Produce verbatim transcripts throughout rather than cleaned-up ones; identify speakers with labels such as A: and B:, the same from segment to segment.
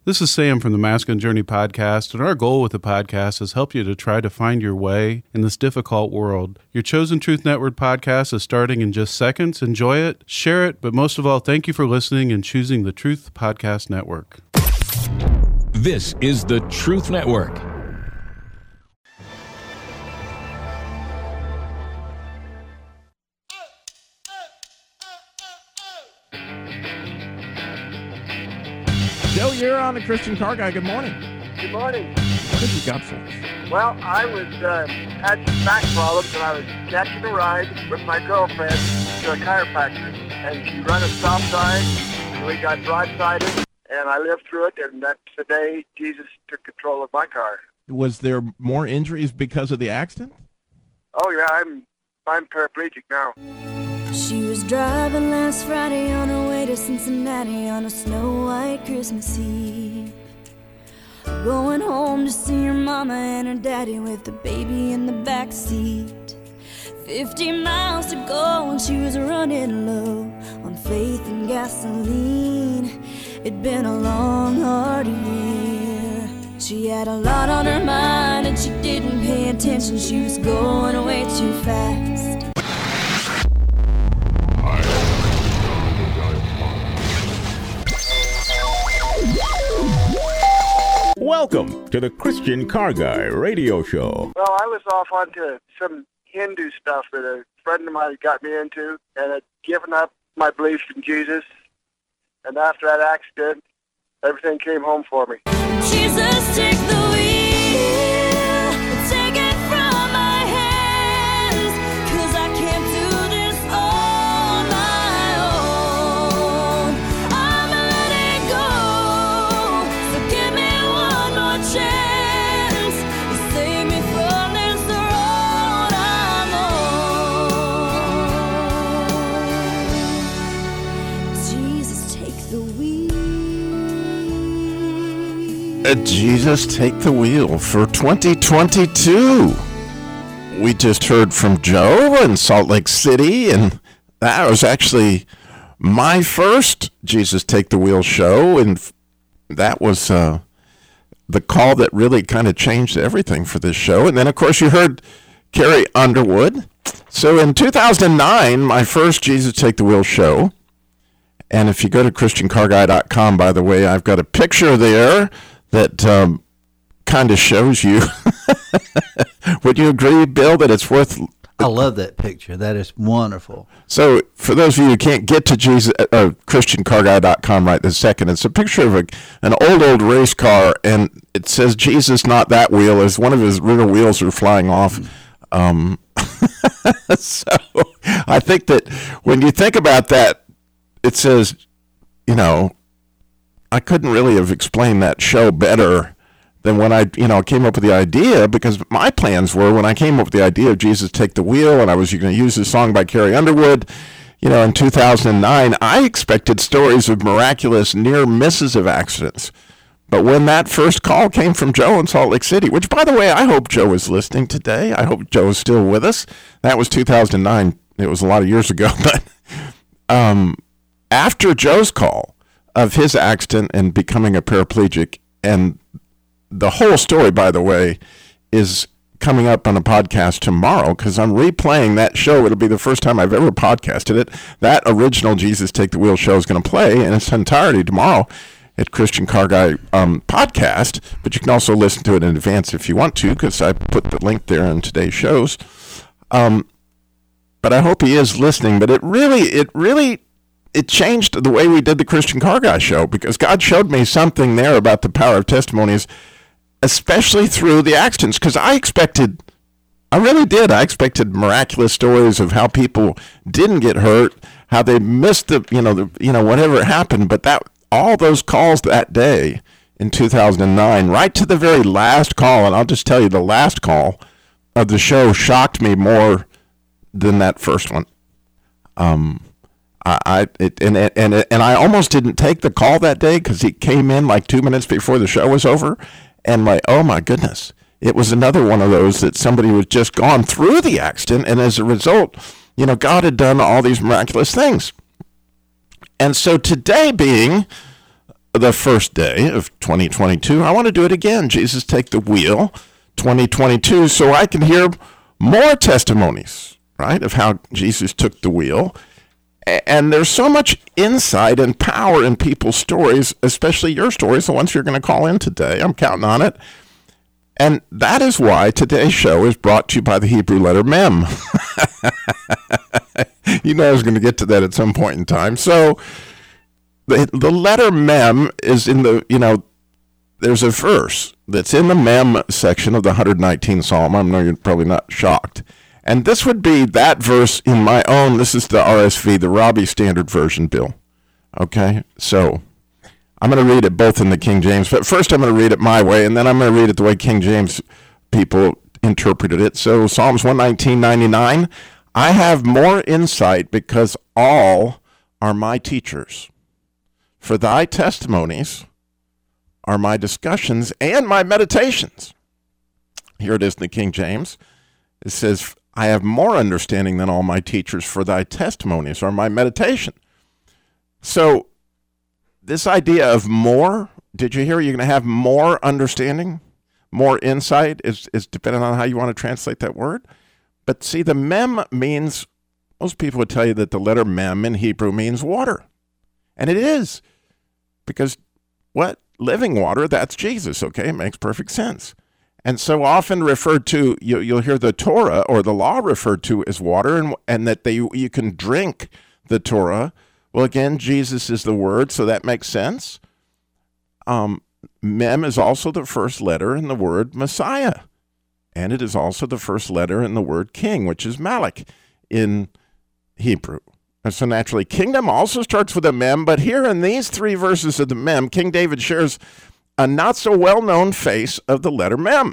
A: This is Sam from the Masculine Journey podcast, and our goal with the podcast is help you to try to find your way in this difficult world. Your Chosen Truth Network podcast is starting in just seconds. Enjoy it, share it, but most of all, thank you for listening and choosing the Truth Podcast Network.
B: This is the Truth Network.
C: Joe, you're on the Christian Car Guy. Good morning.
D: Good morning.
C: What have you got for us?
D: Well, I was uh, had some back problems, and I was catching a ride with my girlfriend to a chiropractor, and she run a stop sign, and we got broadsided, and I lived through it, and that's the day Jesus took control of my car.
C: Was there more injuries because of the accident?
D: Oh yeah, I'm I'm paraplegic now.
E: She was driving last Friday on her way to Cincinnati on a snow-white Christmas Eve. Going home to see her mama and her daddy with the baby in the back seat. Fifty miles to go and she was running low on faith and gasoline. It'd been a long, hard year. She had a lot on her mind and she didn't pay attention. She was going way too fast.
F: Welcome to the Christian Car Guy radio show.
D: Well, I was off onto some Hindu stuff that a friend of mine got me into, and had given up my belief in Jesus. And after that accident, everything came home for me.
E: Jesus, take the wheel, take it from my hands, 'cause I can't do this on my own. I'm letting go, so give me one more chance, save me from this road I'm on. Jesus, take the wheel.
G: Uh, Jesus, take the wheel for twenty twenty-two. We just heard from Joe in Salt Lake City, and that was actually my first Jesus Take the Wheel show, and that was uh, the call that really kind of changed everything for this show. And then, of course, you heard Carrie Underwood. So in two thousand nine, my first Jesus Take the Wheel show, and if you go to Christian Car Guy dot com, by the way, I've got a picture there that um, kind of shows you. Would you agree, Bill, that it's worth...
H: I love that picture. That is wonderful.
G: So for those of you who can't get to Jesus, uh, Christian Car Guy dot com right this second, it's a picture of a, an old, old race car, and it says Jesus, not that wheel, as one of his rear wheels are flying off. Um, so I think that when you think about that, it says, you know, I couldn't really have explained that show better than when I, you know, came up with the idea, because my plans were, when I came up with the idea of Jesus Take the Wheel, and I was going to use this song by Carrie Underwood, you know, in two thousand nine, I expected stories of miraculous near misses of accidents. But when that first call came from Joe in Salt Lake City, which, by the way, I hope Joe is listening today. I hope Joe is still with us. That was two thousand nine. It was a lot of years ago. But um, after Joe's call of his accident and becoming a paraplegic, and the whole story, by the way, is coming up on a podcast tomorrow, because I'm replaying that show. It'll be the first time I've ever podcasted it. That original Jesus Take the Wheel show is going to play in its entirety tomorrow at Christian Car Guy um, podcast, but you can also listen to it in advance if you want to, because I put the link there in today's shows. Um, but I hope he is listening. But it really, it really, it changed the way we did the Christian Car Guy show, because God showed me something there about the power of testimonies, especially through the accidents, because I expected, I really did, I expected miraculous stories of how people didn't get hurt, how they missed the, you know, the, you know, whatever happened, but that, all those calls that day in two thousand nine, right to the very last call, and I'll just tell you, the last call of the show shocked me more than that first one. Um, I, I it, and and and I almost didn't take the call that day, because he came in like two minutes before the show was over, and like, oh my goodness, it was another one of those that somebody was just gone through the accident, and as a result, you know, God had done all these miraculous things. And so today being the first day of twenty twenty-two, I want to do it again. Jesus, take the wheel, twenty twenty-two, so I can hear more testimonies, right, of how Jesus took the wheel. And there's so much insight and power in people's stories, especially your stories, the ones you're going to call in today. I'm counting on it. And that is why today's show is brought to you by the Hebrew letter Mem. You know I was going to get to that at some point in time. So the the letter Mem is in the, you know, there's a verse that's in the Mem section of the one hundred nineteenth Psalm. I know you're probably not shocked. And this would be that verse in my own, this is the R S V, the Robbie Standard Version, Bill. Okay, so I'm going to read it both in the King James, but first I'm going to read it my way, and then I'm going to read it the way King James people interpreted it. So Psalms one nineteen ninety-nine, I have more insight because all are my teachers. For thy testimonies are my discussions and my meditations. Here it is in the King James. It says, I have more understanding than all my teachers, for thy testimonies are my meditation. So this idea of more, did you hear you're going to have more understanding, more insight, is, is depending on how you want to translate that word. But see, the Mem means, most people would tell you that the letter Mem in Hebrew means water. And it is. Because what? Living water, that's Jesus, okay? It makes perfect sense. And so often referred to, you, you'll hear the Torah or the law referred to as water, and, and that they you can drink the Torah. Well, again, Jesus is the word, so that makes sense. Um, Mem is also the first letter in the word Messiah. And it is also the first letter in the word king, which is Malach in Hebrew. And so naturally, kingdom also starts with a Mem, but here in these three verses of the Mem, King David shares a not-so-well-known face of the letter Mem.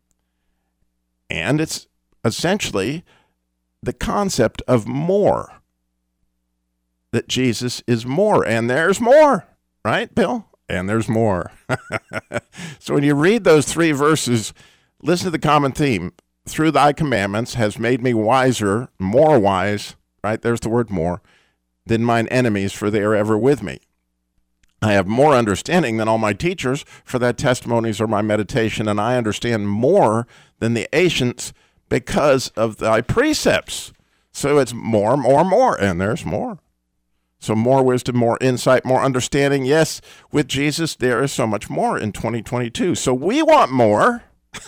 G: And it's essentially the concept of more. That Jesus is more, and there's more. Right, Bill? And there's more. So when you read those three verses, listen to the common theme. Through thy commandments has made me wiser, more wise, right? There's the word more, than mine enemies, for they are ever with me. I have more understanding than all my teachers, for thy testimonies are my meditation, and I understand more than the ancients because of thy precepts. So it's more, more, more, and there's more. So more wisdom, more insight, more understanding. Yes, with Jesus, there is so much more in twenty twenty-two. So we want more.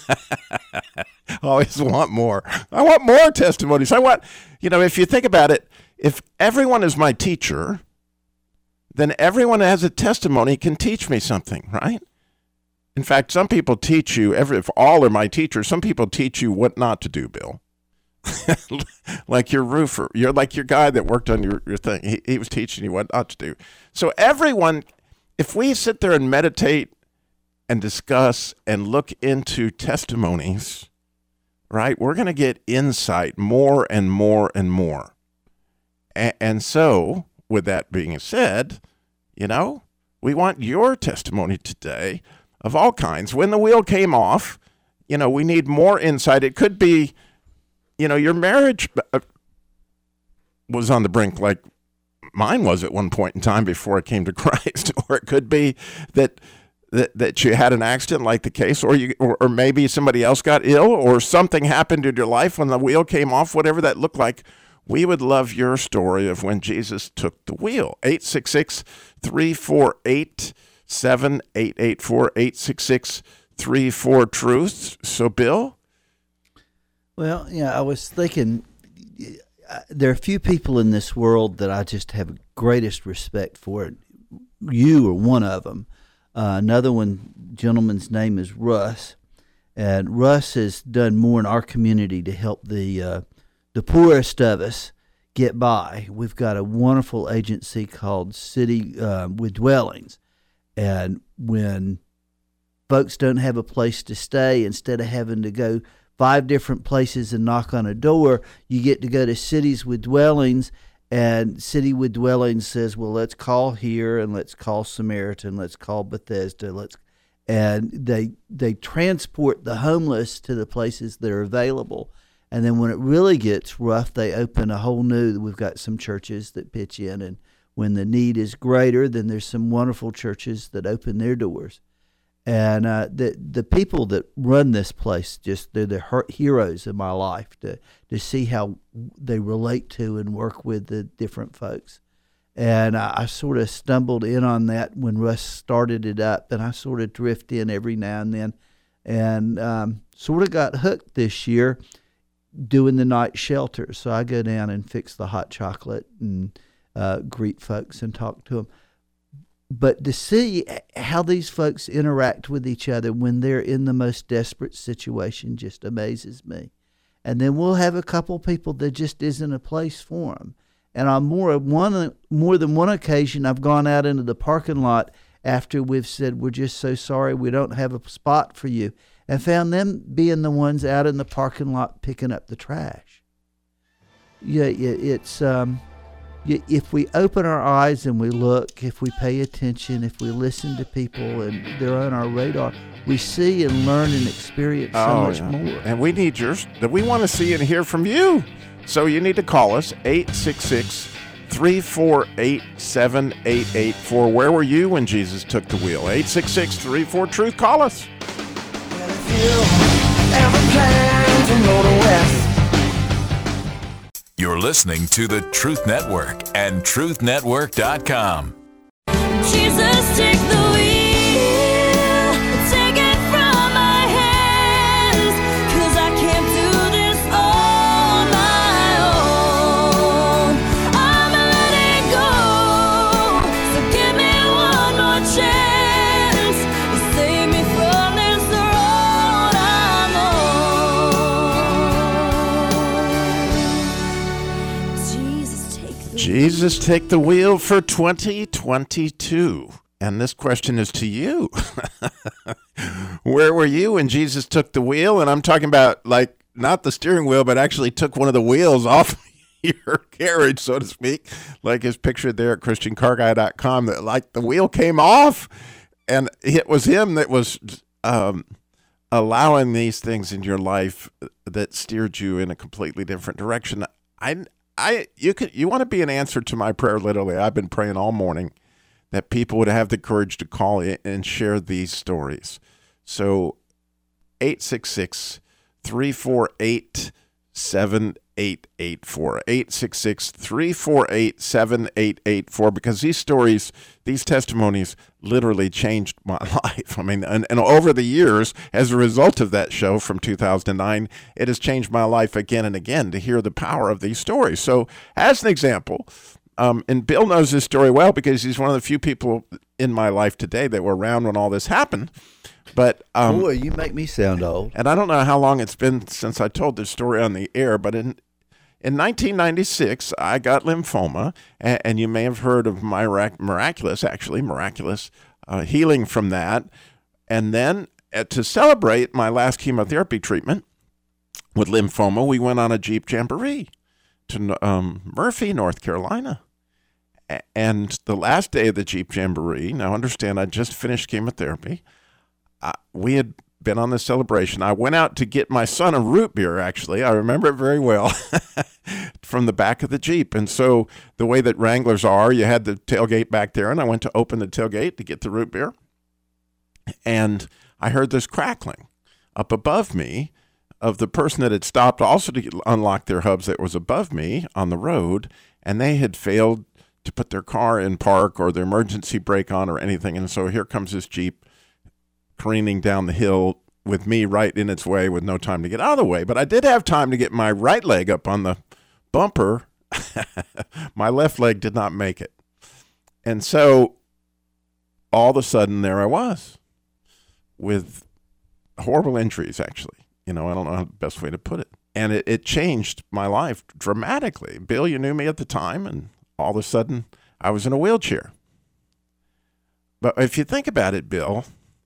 G: Always want more. I want more testimonies. I want, you know, if you think about it, if everyone is my teacher, then everyone has a testimony can teach me something, right? In fact, some people teach you, every, if all are my teachers, some people teach you what not to do, Bill. Like your roofer. You're like your guy that worked on your, your thing. He, he was teaching you what not to do. So everyone, if we sit there and meditate and discuss and look into testimonies, right, we're going to get insight more and more and more. A- and so, with that being said, you know, we want your testimony today of all kinds. When the wheel came off, you know, we need more insight. It could be, you know, your marriage was on the brink like mine was at one point in time before I came to Christ. Or it could be that that, that you had an accident like the case, or you, or, or maybe somebody else got ill, or something happened in your life when the wheel came off, whatever that looked like. We would love your story of when Jesus took the wheel. eight six six, three four eight, seven eight eight four, eight six six, three four, truth. So, Bill?
H: Well, yeah, I was thinking there are a few people in this world that I just have greatest respect for. You are one of them. Uh, another one, gentleman's name is Russ. And Russ has done more in our community to help the uh, the poorest of us get by. We've got a wonderful agency called City uh, with Dwellings. And when folks don't have a place to stay, instead of having to go five different places and knock on a door, you get to go to Cities with Dwellings, and City with Dwellings says, well, let's call here, and let's call Samaritan, let's call Bethesda, let's, and they they transport the homeless to the places that are available. And then when it really gets rough, they open a whole new, we've got some churches that pitch in, and when the need is greater, then there's some wonderful churches that open their doors. And uh, the the people that run this place, just they're the heroes of my life to to see how they relate to and work with the different folks. And I, I sort of stumbled in on that when Russ started it up, and I sort of drift in every now and then, and um, sort of got hooked this year doing the night shelter. So I go down and fix the hot chocolate and uh, greet folks and talk to them. But to see how these folks interact with each other when they're in the most desperate situation just amazes me. And then we'll have a couple people that just isn't a place for them. And on more one more than one occasion, I've gone out into the parking lot after we've said, we're just so sorry we don't have a spot for you, and found them being the ones out in the parking lot picking up the trash. Yeah, it's um, if we open our eyes and we look, if we pay attention, if we listen to people and they're on our radar, we see and learn and experience so
G: oh,
H: much
G: yeah.
H: more.
G: And we need yours. We want to see and hear from you. So you need to call us, eight six six, three four eight, seven eight eight four. Where were you when Jesus took the wheel? eight six six, three four, truth. Call us.
B: You're listening to the Truth Network and truth network dot com.
E: Jesus, take the wheel, take it from my hands, 'cause I can't do this on my own. I'm letting go, so give me one more chance to save me from this road I'm on. Jesus, take the
G: Jesus, take the wheel for twenty twenty-two. And this question is to you. Where were you when Jesus took the wheel? And I'm talking about, like, not the steering wheel, but actually took one of the wheels off your carriage, so to speak, like is pictured there at christian car guy dot com, that like the wheel came off, and it was him that was um, allowing these things in your life that steered you in a completely different direction. I, I, you could, you want to be an answer to my prayer. Literally, I've been praying all morning that people would have the courage to call in and share these stories. So eight six six, three four eight, seven eight eight four. eight six six, three four eight, seven eight eight four, because these stories, these testimonies literally changed my life. I mean, and, and over the years, as a result of that show from two thousand nine, it has changed my life again and again to hear the power of these stories. So as an example, Um, and Bill knows this story well because he's one of the few people in my life today that were around when all this happened. But um,
H: boy, you make me sound old.
G: And I don't know how long it's been since I told this story on the air, but in in nineteen ninety-six, I got lymphoma, and, and you may have heard of my mirac- miraculous, actually miraculous uh, healing from that. And then uh, to celebrate my last chemotherapy treatment with lymphoma, we went on a Jeep Jamboree to um, Murphy, North Carolina. And the last day of the Jeep Jamboree, now understand, I just finished chemotherapy. Uh, we had been on this celebration. I went out to get my son a root beer, actually. I remember it very well, from the back of the Jeep. And so the way that Wranglers are, you had the tailgate back there, and I went to open the tailgate to get the root beer. And I heard this crackling up above me of the person that had stopped also to unlock their hubs that was above me on the road, and they had failed to put their car in park or their emergency brake on or anything. And so here comes this Jeep careening down the hill with me right in its way with no time to get out of the way. But I did have time to get my right leg up on the bumper. My left leg did not make it. And so all of a sudden there I was with horrible injuries, actually. You know, I don't know the best way to put it. And it, it changed my life dramatically. Bill, you knew me at the time, and all of a sudden I was in a wheelchair. But if you think about it, Bill,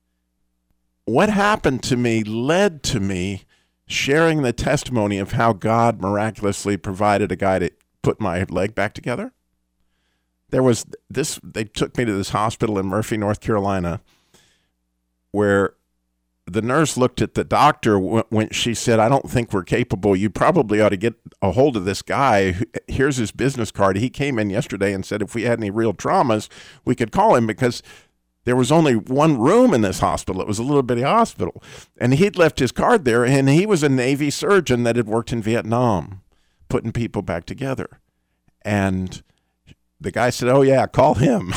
G: what happened to me led to me sharing the testimony of how God miraculously provided a guy to put my leg back together. There was this, they took me to this hospital in Murphy, North Carolina, where the nurse looked at the doctor when, when she said, I don't think we're capable. You probably ought to get a hold of this guy. Here's his business card. He came in yesterday and said if we had any real traumas, we could call him, because there was only one room in this hospital. It was a little bitty hospital. And he'd left his card there, and he was a Navy surgeon that had worked in Vietnam, putting people back together. And the guy said, oh, yeah, call him.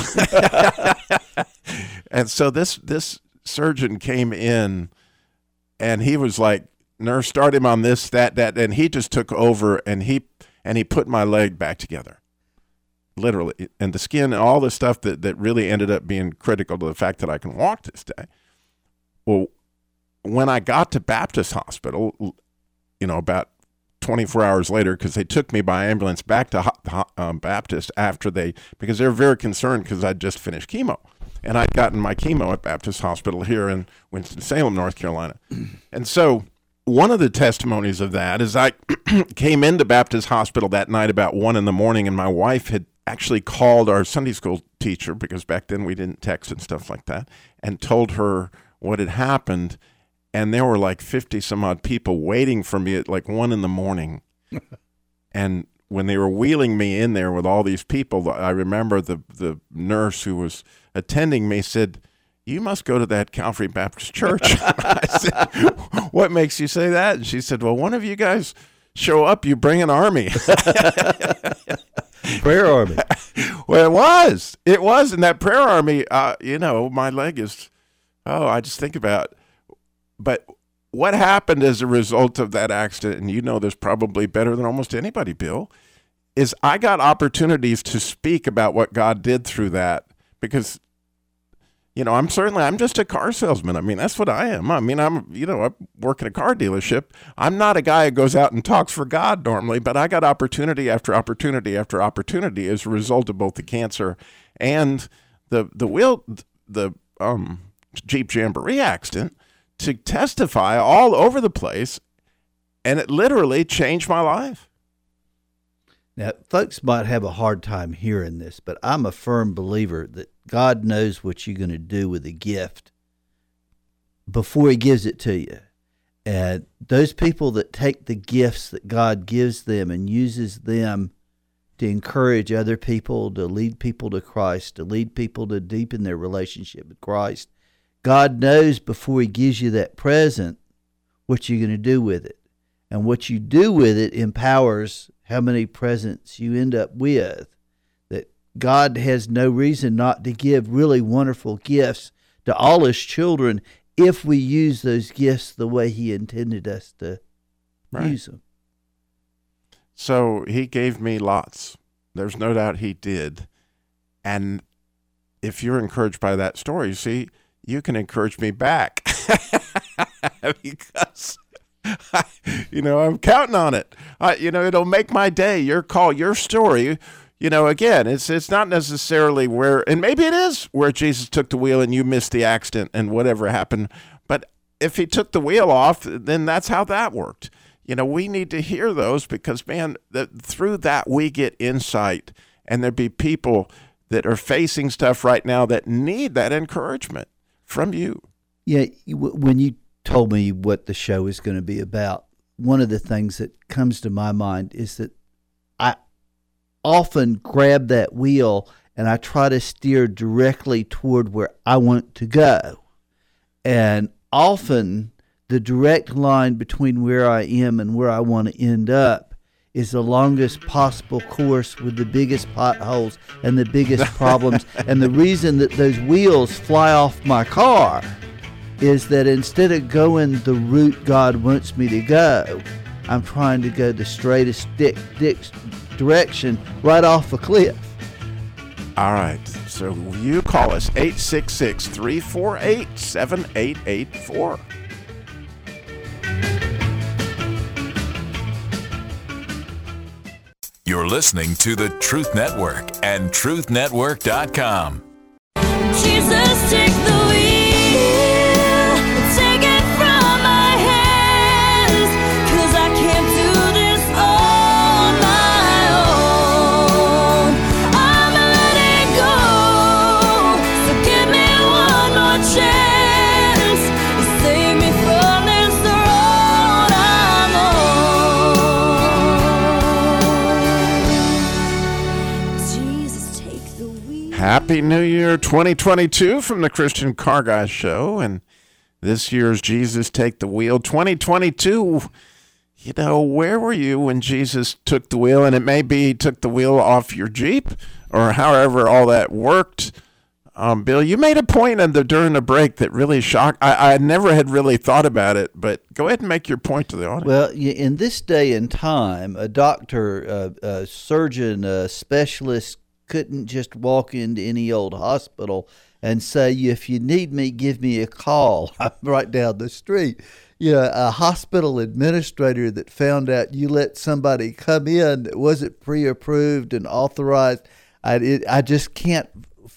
G: And so this this surgeon came in, and he was like, nurse, start him on this, that, that. And he just took over, and he and he put my leg back together. Literally, and the skin and all the stuff that, that really ended up being critical to the fact that I can walk this day. Well, when I got to Baptist Hospital, you know, about twenty-four hours later, because they took me by ambulance back to um, Baptist after they, because they were very concerned because I'd just finished chemo. And I'd gotten my chemo at Baptist Hospital here in Winston-Salem, North Carolina. And so one of the testimonies of that is I came into Baptist Hospital that night about one in the morning, and my wife had actually called our Sunday school teacher, because back then we didn't text and stuff like that, and told her what had happened. And there were like fifty some odd people waiting for me at like one in the morning. And when they were wheeling me in there with all these people, I remember the, the nurse who was attending me said, you must go to that Calvary Baptist Church. I said, what makes you say that? And she said, well, one of you guys show up, you bring an army.
H: Prayer army.
G: Well, it was. It was. And that prayer army, uh, you know, my leg is, oh, I just think about. But what happened as a result of that accident, and you know this probably better than almost anybody, Bill, is I got opportunities to speak about what God did through that, because, you know, I'm certainly, I'm just a car salesman. I mean, that's what I am. I mean, I'm, you know, I work in a car dealership. I'm not a guy who goes out and talks for God normally, but I got opportunity after opportunity after opportunity as a result of both the cancer and the, the wheel, the um, Jeep Jamboree accident to testify all over the place. And it literally changed my life.
H: Now, folks might have a hard time hearing this, but I'm a firm believer that God knows what you're going to do with a gift before he gives it to you. And those people that take the gifts that God gives them and uses them to encourage other people, to lead people to Christ, to lead people to deepen their relationship with Christ, God knows before he gives you that present what you're going to do with it. And what you do with it empowers how many presents you end up with. That God has no reason not to give really wonderful gifts to all his children if we use those gifts the way he intended us to right. use them.
G: So he gave me lots. There's no doubt he did. And if you're encouraged by that story, see, you can encourage me back. Because I, you know, I'm counting on it. I, you know, it'll make my day. Your call, your story. You know, again, it's it's not necessarily where, and maybe it is where Jesus took the wheel and you missed the accident and whatever happened. But if he took the wheel off, then that's how that worked. You know, we need to hear those because, man, that through that we get insight, and there'd be people that are facing stuff right now that need that encouragement from you.
H: Yeah, when you told me what the show is going to be about, one of the things that comes to my mind is that I often grab that wheel and I try to steer directly toward where I want to go. And often the direct line between where I am and where I want to end up is the longest possible course with the biggest potholes and the biggest problems. And the reason that those wheels fly off my car is that instead of going the route God wants me to go, I'm trying to go the straightest dick, dick direction right off a cliff.
G: All right. So you call us eight six six, three four eight, seven eight eight four.
B: You're listening to the Truth Network and truth network dot com.
E: Jesus, take the wheel, take it from my hands, 'cause I can't do this on my own. I'm letting go, so give me one more chance to save me
G: Happy New Year twenty twenty-two from the Christian Car Guy Show, and this year's Jesus Take the Wheel twenty twenty-two. You know, where were you when Jesus took the wheel? And it may be he took the wheel off your Jeep, or however all that worked. Um, Bill, you made a point in the, during the break that really shocked. I, I never had really thought about it, but go ahead and make your point to the audience.
H: Well, in this day and time, a doctor, a, a surgeon, a specialist couldn't just walk into any old hospital and say, if you need me, give me a call. I'm right down the street. You know, a hospital administrator that found out you let somebody come in that wasn't pre-approved and authorized, I, it, I just can't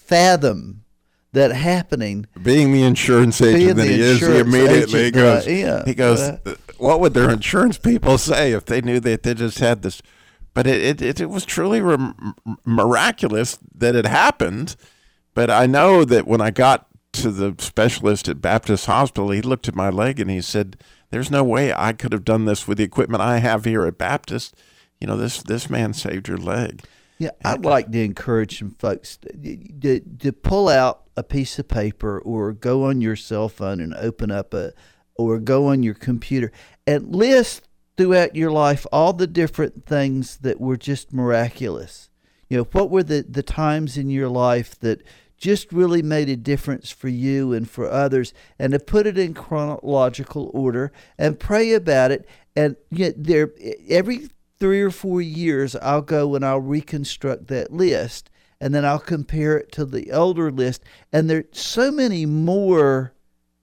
H: fathom that happening.
G: Being the insurance agent that he is, he immediately
H: agent,
G: goes,
H: uh, yeah,
G: he goes,
H: uh,
G: what would their insurance people say if they knew that they just had this? But it, it, it was truly rem- miraculous that it happened. But I know that when I got to the specialist at Baptist Hospital, he looked at my leg and he said, there's no way I could have done this with the equipment I have here at Baptist. You know, this, this man saved your leg.
H: Yeah, I'd like to encourage some folks to, to, to pull out a piece of paper or go on your cell phone and open up a, or go on your computer and list throughout your life all the different things that were just miraculous. You know, what were the, the times in your life that just really made a difference for you and for others, and to put it in chronological order and pray about it. And yet there, every three or four years, I'll go and I'll reconstruct that list, and then I'll compare it to the older list. And there's so many more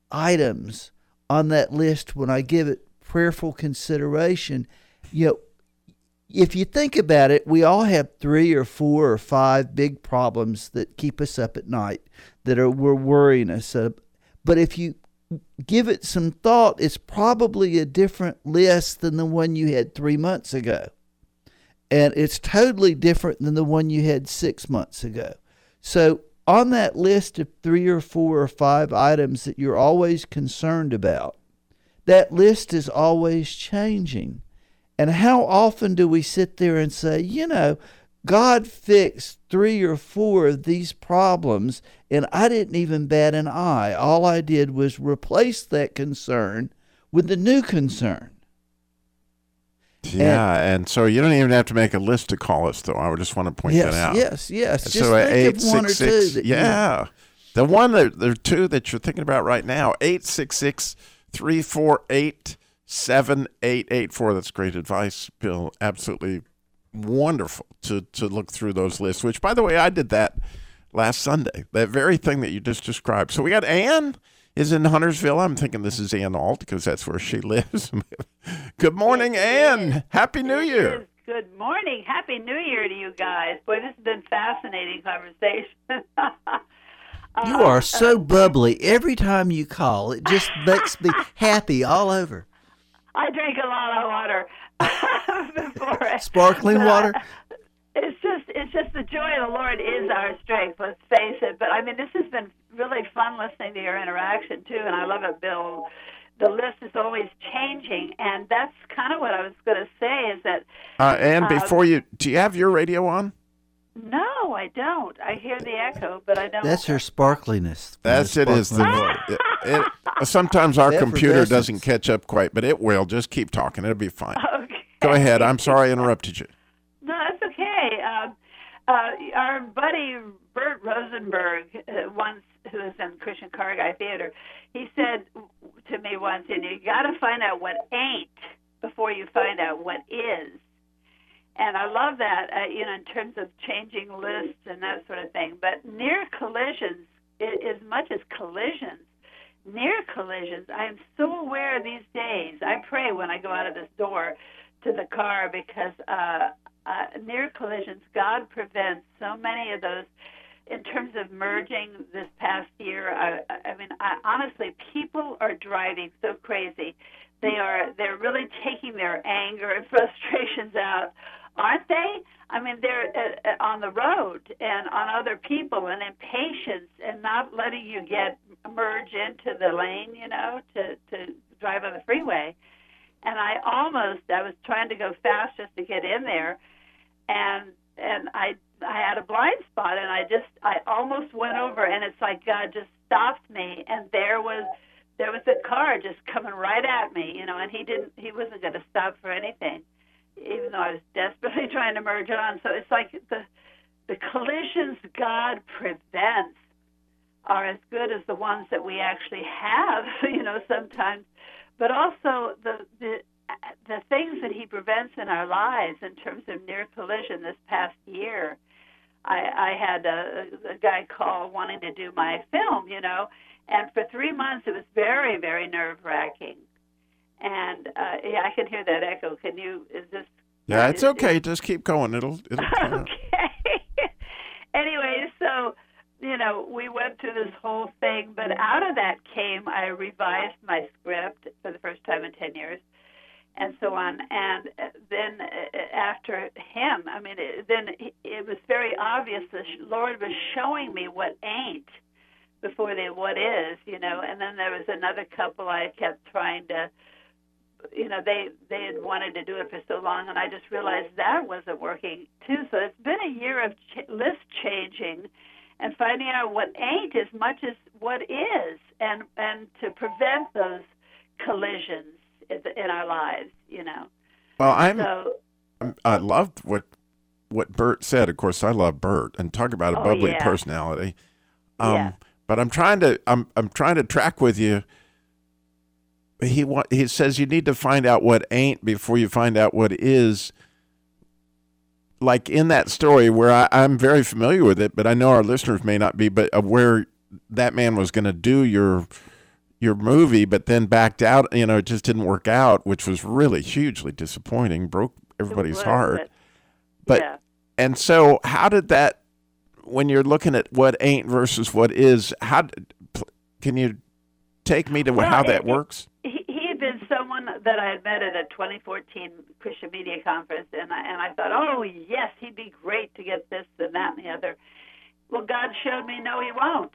H: items on that list when I give it prayerful consideration. You know, if you think about it, we all have three or four or five big problems that keep us up at night, that are we're worrying us. Uh, but if you give it some thought, it's probably a different list than the one you had three months ago. And it's totally different than the one you had six months ago. So on that list of three or four or five items that you're always concerned about, that list is always changing. And how often do we sit there and say, you know, God fixed three or four of these problems, and I didn't even bat an eye. All I did was replace that concern with the new concern.
G: Yeah, and, and so you don't even have to make a list to call us, though. I would just want to point
H: yes,
G: that out.
H: Yes, yes, Just
G: so
H: think
G: eight,
H: of one
G: six,
H: or two.
G: six,
H: That
G: yeah,
H: you,
G: the one that there are two that you're thinking about right now. Eight six six three four eight seven eight eight four. That's great advice, Bill. Absolutely wonderful to to look through those lists. Which, by the way, I did that last Sunday. That very thing that you just described. So we got Ann is in Huntersville. I'm thinking this is Ann Alt because that's where she lives. Good morning,
I: yes,
G: Ann. Happy New Year.
I: Good morning. Happy New Year to you guys. Boy, this has been fascinating conversation.
H: You are so bubbly. Every time you call, it just makes me happy all over.
I: I drink a lot of water. Before
H: Sparkling water?
I: It's just it's just the joy of the Lord is our strength, let's face it. But, I mean, this has been really fun listening to your interaction, too, and I love it, Bill. The list is always changing, and that's kind of what I was going to say is that...
G: Uh, and
I: uh,
G: before you, do you have your radio on?
I: No, I don't. I hear the echo, but I don't.
H: That's her sparkliness.
G: That's it is. The, it, it, sometimes our computer doesn't catch up quite, but it will. Just keep talking. It'll be fine.
I: Okay.
G: Go ahead. I'm sorry I interrupted you.
I: No, that's okay. Uh, uh, our buddy Bert Rosenberg, uh, once who was in Christian Car Guy Theater, he said to me once, "And you got to find out what ain't before you find out what is." And I love that, uh, you know, in terms of changing lists and that sort of thing. But near collisions, it, as much as collisions, near collisions, I am so aware these days. I pray when I go out of this door to the car because uh, uh, near collisions, God prevents so many of those. In terms of merging this past year, I, I mean, I, honestly, people are driving so crazy. They are, they're really taking their anger and frustrations out, aren't they? I mean, they're uh, on the road and on other people and impatience and not letting you get merge into the lane, you know, to, to drive on the freeway. And I almost, I was trying to go fast just to get in there, and and I I had a blind spot, and I just, I almost went over, and it's like God just stopped me, and there was, there was a car just coming right at me, you know, and he didn't, he wasn't going to stop for anything, even though I was desperately trying to merge on. So it's like the, the collisions God prevents are as good as the ones that we actually have, you know, sometimes, but also the, the, the things that he prevents in our lives in terms of near collision this past year. I, I had a, a guy call wanting to do my film, you know, and for three months it was very, very nerve-wracking. And uh, yeah, I can hear that echo. Can you, is this?
G: Yeah, it's
I: is,
G: okay.
I: Is,
G: Just keep going. It'll, it'll
I: okay. Anyway, so, you know, we went through this whole thing, but out of that came, I revised my script for the first time in ten years. And so on, and then after him, I mean, it, then it was very obvious the Lord was showing me what ain't before the what is, you know. And then there was another couple I kept trying to, you know, they they had wanted to do it for so long, and I just realized that wasn't working too. So it's been a year of ch- list changing and finding out what ain't as much as what is, and and to prevent those collisions in our lives, you know.
G: Well, I'm,
I: so,
G: I'm I loved what what Bert said. Of course, I love Bert, and talk about a
I: oh,
G: bubbly
I: yeah.
G: personality. Um,
I: yeah.
G: But I'm trying to I'm I'm trying to track with you. He wa- he says you need to find out what ain't before you find out what is. Like in that story where I, I'm very familiar with it, but I know our listeners may not be, but of where that man was going to do your. your movie, but then backed out, you know, it just didn't work out, which was really hugely disappointing, broke everybody's
I: was,
G: heart.
I: But,
G: but
I: yeah.
G: And so how did that, when you're looking at what ain't versus what is, how can you take me to
I: well,
G: how
I: it,
G: that
I: it,
G: works?
I: He, he had been someone that I had met at a twenty fourteen Christian Media Conference, and I, and I thought, oh, yes, he'd be great to get this and that and the other. Well, God showed me, no, he won't.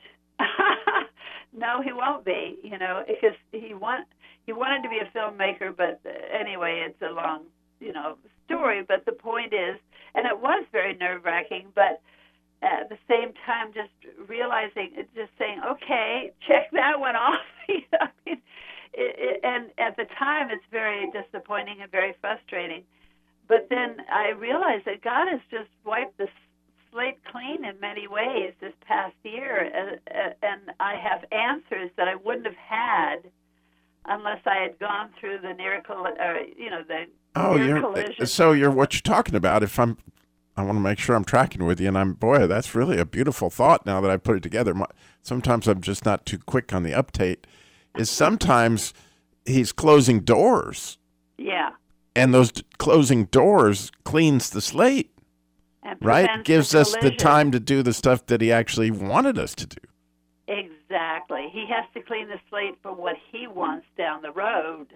I: No, he won't be, you know, because he want he wanted to be a filmmaker, but anyway, it's a long, you know, story. But the point is, and it was very nerve-wracking, but at the same time, just realizing, just saying, okay, check that one off. You know, I mean, it, it, and at the time, it's very disappointing and very frustrating. But then I realized that God has just wiped the slate clean in many ways this past year, uh, uh, and I have answers that I wouldn't have had unless I had gone through the near, coll- or, you know, the
G: oh,
I: near
G: you're,
I: collision.
G: So you're what you're talking about. If I'm, I want to make sure I'm tracking with you, and I'm boy, that's really a beautiful thought. Now that I put it together, My, sometimes I'm just not too quick on the update. Is sometimes he's closing doors.
I: Yeah.
G: And those d- closing doors cleans the slate. Right? Gives
I: the
G: us the time to do the stuff that he actually wanted us to do.
I: Exactly. He has to clean the slate for what he wants down the road.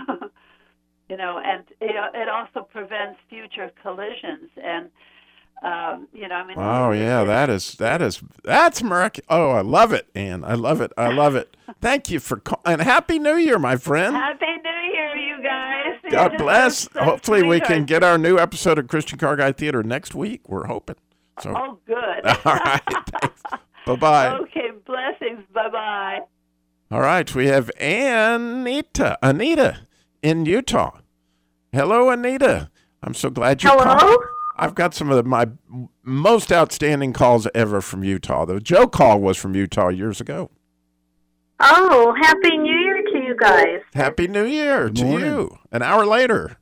I: You know, and it, it also prevents future collisions. And, um, you know, I mean.
G: Oh, yeah, that is, that is, that's miraculous. Oh, I love it, Ann. I love it. I love it. Thank you for calling. And Happy New Year, my friend.
I: Happy New Year, you guys.
G: God bless.
I: So
G: Hopefully we
I: sweetheart.
G: can get our new episode of Christian Car Guy Theater next week. We're hoping. So.
I: Oh, good.
G: All right. Thanks. Bye-bye.
I: Okay, blessings. Bye-bye.
G: All right. We have Anita, Anita in Utah. Hello, Anita. I'm so glad you
J: Hello?
G: called. I've got some of the, my most outstanding calls ever from Utah. The Joe call was from Utah years ago.
J: Oh, Happy New Year to you guys.
G: Happy New Year
H: Good
G: to
H: morning.
G: you. An hour later.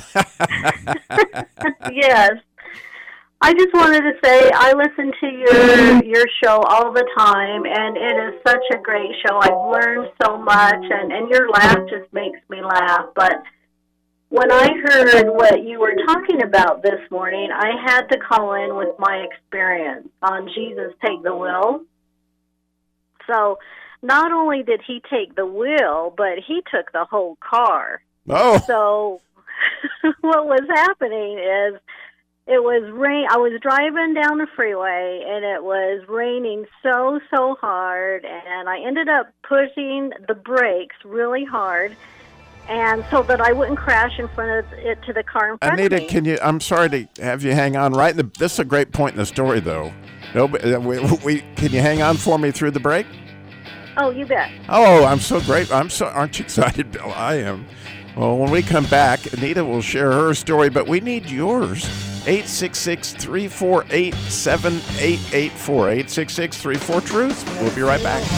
J: Yes. I just wanted to say I listen to your your show all the time, and it is such a great show. I've learned so much, and, and your laugh just makes me laugh. But when I heard what you were talking about this morning, I had to call in with my experience on Jesus Take the Wheel. So not only did he take the wheel, but he took the whole car.
G: Oh.
J: So what was happening is it was rain. I was driving down the freeway, and it was raining so, so hard, and I ended up pushing the brakes really hard, and so that I wouldn't crash in front of it to the car in front
G: Anita,
J: of me.
G: can you? I'm sorry to have you hang on. Right, in the, this is a great point in the story, though. No, but, uh, we, we, can you hang on for me through the break?
J: Oh, you bet.
G: Oh, I'm so great. I'm so. Aren't you excited, Bill? I am. Well, when we come back, Anita will share her story, but we need yours. eight six six, three four eight, seven eight eight four. eight six six, three four, truth. We'll be right back.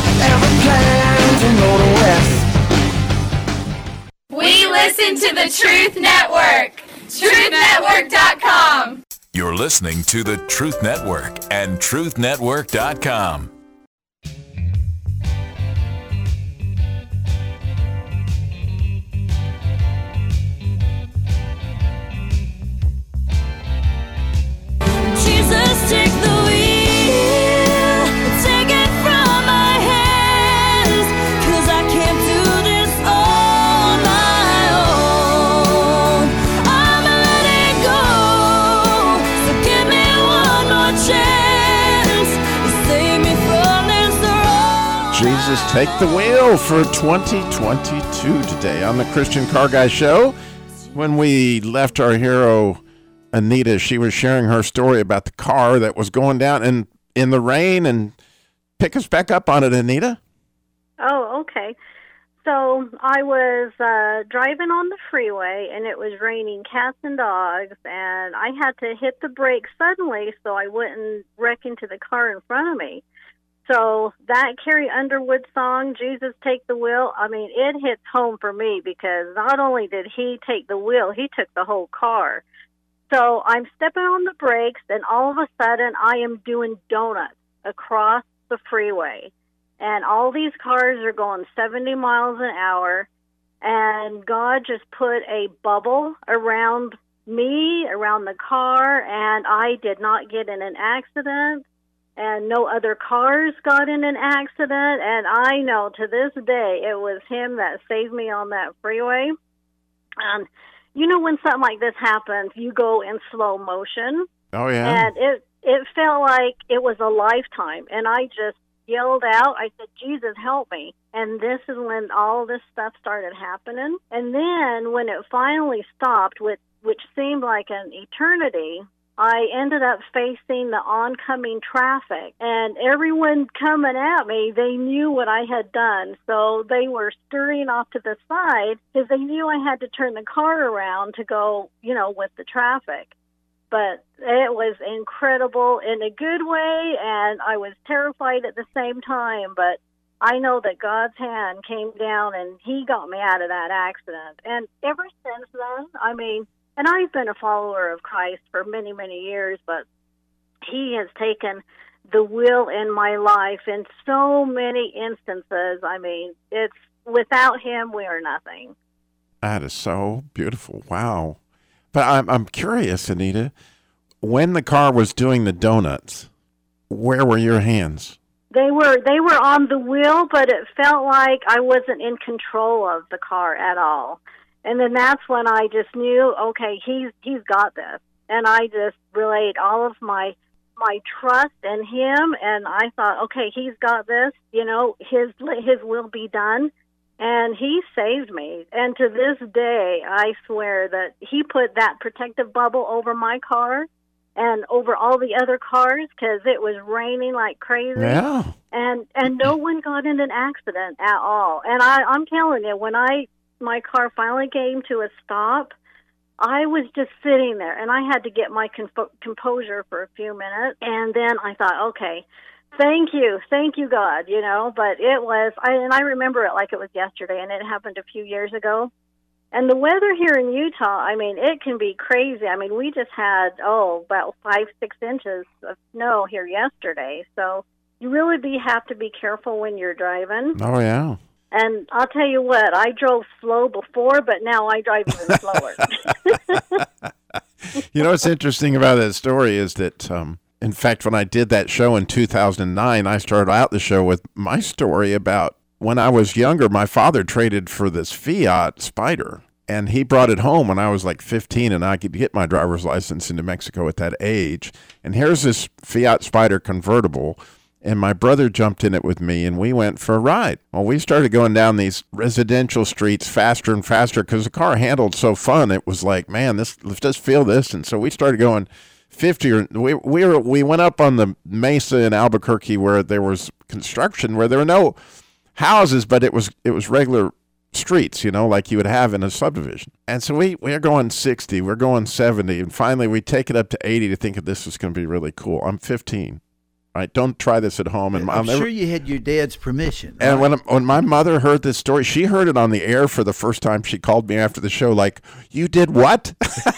K: We listen to the Truth Network. truth network dot com.
B: You're listening to the Truth Network and truth network dot com.
E: Jesus, take the wheel, take it from my hands, 'cause I can't do this on my own. I'm letting go, so give me one more chance to save me from this road.
G: Jesus, take the wheel for twenty twenty-two today on the Christian Car Guy Show. When we left our hero Anita, she was sharing her story about the car that was going down in, in the rain, and pick us back up on it, Anita.
J: Oh, okay. So I was uh, driving on the freeway, and it was raining cats and dogs, and I had to hit the brakes suddenly so I wouldn't wreck into the car in front of me. So that Carrie Underwood song, Jesus Take the Wheel, I mean, it hits home for me because not only did he take the wheel, he took the whole car. So I'm stepping on the brakes, and all of a sudden I am doing donuts across the freeway. And all these cars are going seventy miles an hour, and God just put a bubble around me, around the car, and I did not get in an accident, and no other cars got in an accident. And I know to this day it was him that saved me on that freeway. And you know, when something like this happens, you go in slow motion.
G: Oh, yeah.
J: And it it felt like it was a lifetime. And I just yelled out. I said, Jesus, help me. And this is when all this stuff started happening. And then when it finally stopped, which, which seemed like an eternity, I ended up facing the oncoming traffic, and everyone coming at me, they knew what I had done. So they were scurrying off to the side because they knew I had to turn the car around to go, you know, with the traffic. But it was incredible in a good way, and I was terrified at the same time. But I know that God's hand came down, and he got me out of that accident. And ever since then, I mean, and I've been a follower of Christ for many, many years, but he has taken the wheel in my life in so many instances. I mean, it's without him, we are nothing.
G: That is so beautiful. Wow. But I'm I'm curious, Anita, when the car was doing the donuts, where were your hands?
J: They were they were on the wheel, but it felt like I wasn't in control of the car at all. And then that's when I just knew, okay, he's he's got this. And I just relayed all of my my trust in him, and I thought, okay, he's got this, you know, his his will be done. And he saved me. And to this day, I swear that he put that protective bubble over my car and over all the other cars because it was raining like crazy.
G: Yeah.
J: And and no one got in an accident at all. And I, I'm telling you, when I my car finally came to a stop, I was just sitting there, and I had to get my comp- composure for a few minutes. And then I thought, okay, thank you, thank you, God, you know. But it was, I, and I remember it like it was yesterday, and it happened a few years ago. And the weather here in Utah, I mean, it can be crazy. I mean, we just had, oh, about five, six inches of snow here yesterday. So you really be, have to be careful when you're driving.
G: Oh, yeah.
J: And I'll tell you what, I drove slow before, but now I drive even slower.
G: You know what's interesting about that story is that, um, in fact, when I did that show in two thousand nine, I started out the show with my story about when I was younger, my father traded for this Fiat Spider, and he brought it home when I was like fifteen, and I could get my driver's license in New Mexico at that age. And here's this Fiat Spider convertible, and my brother jumped in it with me, and we went for a ride. Well, we started going down these residential streets faster and faster because the car handled so fun. It was like, man, this let's just feel this. And so we started going fifty. Or we we were we went up on the mesa in Albuquerque where there was construction, where there were no houses, but it was it was regular streets, you know, like you would have in a subdivision. And so we we're going sixty, we're going seventy, and finally we take it up to eighty to think that this is going to be really cool. I'm fifteen. Right, don't try this at home. And
H: I'm
G: I'll never,
H: sure you had your dad's permission.
G: And
H: right?
G: when when my mother heard this story, she heard it on the air for the first time. She called me after the show, like, "You did what?"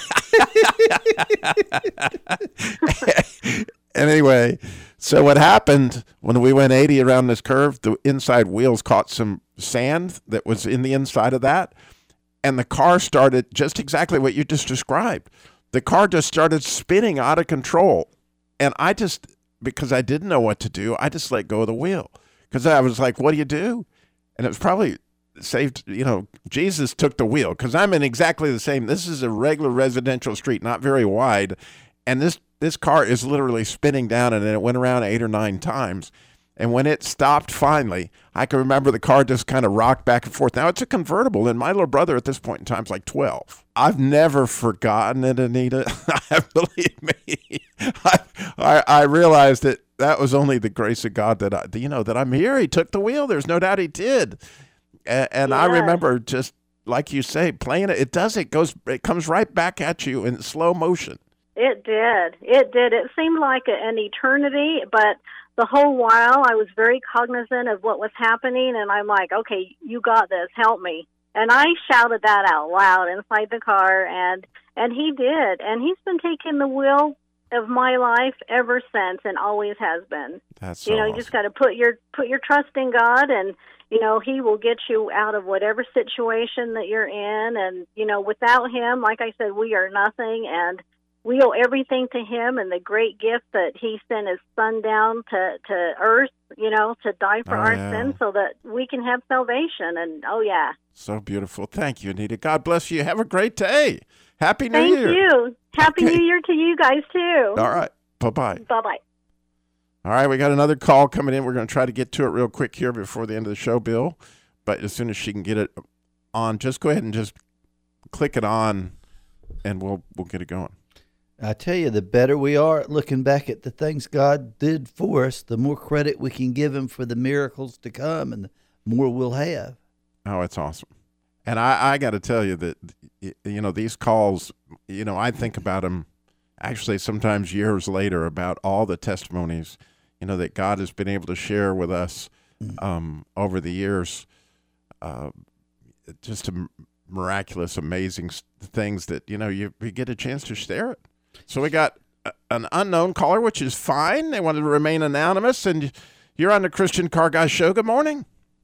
G: And anyway, so what happened when we went eighty around this curve? The inside wheels caught some sand that was in the inside of that, and the car started just exactly what you just described. The car just started spinning out of control, and I just. Because I didn't know what to do, I just let go of the wheel. Because I was like, what do you do? And it was probably saved, you know, Jesus took the wheel. Because I'm in exactly the same. This is a regular residential street, not very wide. And this, this car is literally spinning down, and then it went around eight or nine times. And when it stopped finally, I can remember the car just kind of rocked back and forth. Now, it's a convertible, and my little brother at this point in time is like twelve. I've never forgotten it, Anita. Believe me. I, I, I realized that that was only the grace of God that, I, you know, that I'm here. He took the wheel. There's no doubt he did. And, and
J: Yeah.
G: I remember just, like you say, playing it. It does. It goes. It comes right back at you in slow motion.
J: It did. It did. It seemed like an eternity, but the whole while I was very cognizant of what was happening, and I'm like, okay, you got this, help me. And I shouted that out loud inside the car, and and he did. And he's been taking the wheel of my life ever since, and always has been.
G: That's so
J: you know,
G: awesome.
J: you just got to put your put your trust in God, and you know, he will get you out of whatever situation that you're in. And you know, without him, like I said, we are nothing, and we owe everything to him and the great gift that he sent his son down to, to earth, you know, to die for
G: Oh,
J: our
G: yeah.
J: sins so that we can have salvation. And, oh, yeah.
G: So beautiful. Thank you, Anita. God bless you. Have a great day. Happy New
J: Thank
G: Year.
J: you. Happy
G: Okay.
J: New Year to you guys, too.
G: All right. Bye-bye.
J: Bye-bye.
G: All right, we got another call coming in. We're going to try to get to it real quick here before the end of the show, Bill. But as soon as she can get it on, just go ahead and just click it on, and we'll we'll get it going.
H: I tell you, the better we are at looking back at the things God did for us, the more credit we can give him for the miracles to come, and the more we'll have.
G: Oh, it's awesome. And I, I got to tell you that, you know, these calls, you know, I think about them actually sometimes years later about all the testimonies, you know, that God has been able to share with us um, over the years. Uh, just a miraculous, amazing s- things that, you know, you, you get a chance to share it. So we got a, an unknown caller, which is fine. They wanted to remain anonymous, and you're on the Christian Car Guy Show. Good morning.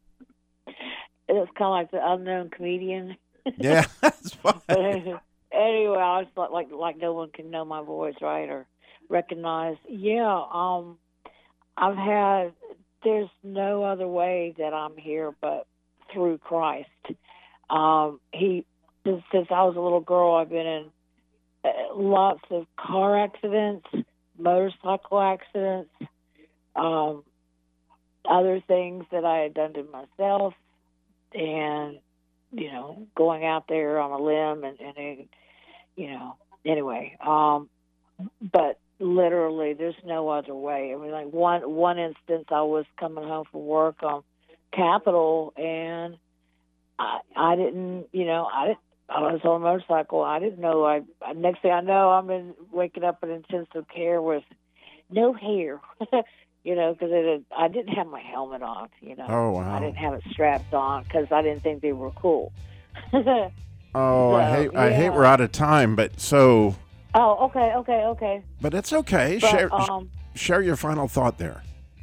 L: It's kind of like the unknown comedian.
G: Yeah, that's fine.
L: But anyway, I was like, like, like no one can know my voice, right, or recognize. Yeah, um, I've had. There's no other way that I'm here but through Christ. Um, he since, since I was a little girl, I've been in uh, lots of car accidents, motorcycle accidents, um, other things that I had done to myself, and you know, going out there on a limb and, and it, you know, anyway. Um, but literally, there's no other way. I mean, like one one instance, I was coming home from work on Capitol, and I I didn't, you know, I didn't. I was on a motorcycle. I didn't know. I next thing I know, I'm in waking up in intensive care with no hair. You know, because I didn't have my helmet on, you know.
G: Oh, wow.
L: I didn't have it strapped on because I didn't think they were cool.
G: Oh,
L: So,
G: I hate I hate
L: yeah.
G: we're out of time, but so
L: Oh, okay, okay, okay.
G: but it's okay.
L: But,
G: share
L: um,
G: share your final thought there.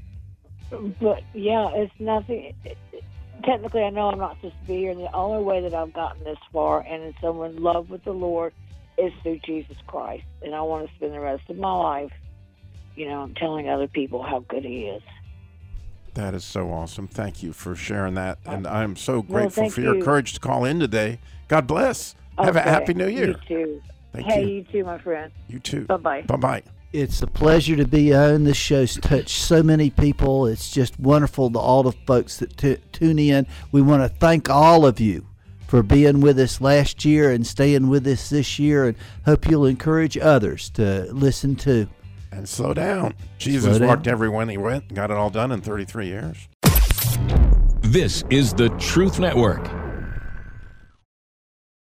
L: But, yeah, it's nothing. Technically, I know I'm not supposed to be here, and the only way that I've gotten this far and in so in love with the Lord is through Jesus Christ. And I want to spend the rest of my life, you know, telling other people how good he is.
G: That is so awesome. Thank you for sharing that. And I'm so
L: Well,
G: grateful
L: thank
G: for your
L: you.
G: courage to call in today. God bless. Have a
L: Okay.
G: happy new year.
L: You too.
G: Thank
L: hey,
G: you.
L: you too, my friend.
G: You too.
L: Bye-bye.
G: Bye-bye.
H: It's a pleasure to be on. This show's touched so many people. It's just wonderful to all the folks that t- tune in. We want to thank all of you for being with us last year and staying with us this year, and hope you'll encourage others to listen to.
G: And slow down. Jesus
H: Slow
G: walked
H: down.
G: everywhere he went, got it all done in thirty-three years.
B: This is the Truth Network.